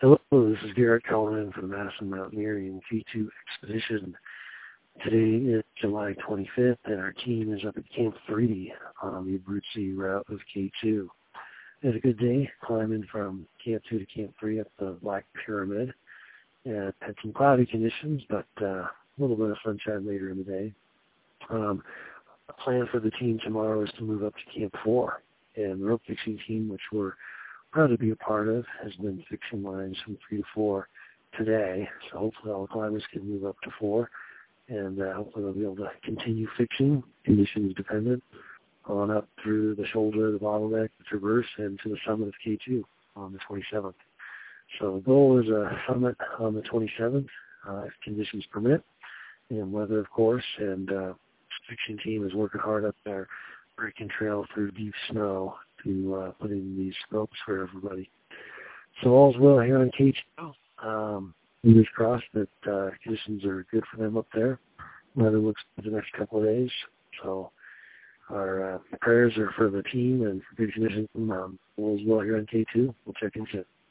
Hello, this is Garrett calling in from the Madison Mountaineering K2 Expedition. Today is July 25th, and our team is up at Camp 3 on the Abruzzi route of K2. We had a good day climbing from Camp 2 to Camp 3 up the Black Pyramid. And had some cloudy conditions, but a little bit of sunshine later in the day. The plan for the team tomorrow is to move up to Camp 4. And the rope fixing team, which we're proud to be a part of, has been fixing lines from 3 to 4 today. So hopefully all the climbers can move up to 4. And hopefully they'll be able to continue fixing, conditions dependent, on up through the shoulder, the bottleneck, the traverse, and to the summit of K2 on the 27th. So the goal is a summit on the 27th, if conditions permit, and weather, of course. And the fixing team is working hard up there, breaking trail through deep snow to put in these ropes for everybody. So all's well here on K2. Fingers crossed that conditions are good for them up there. Weather looks good the next couple of days. So our prayers are for the team and for good conditions. All's well here on K2. We'll check in soon.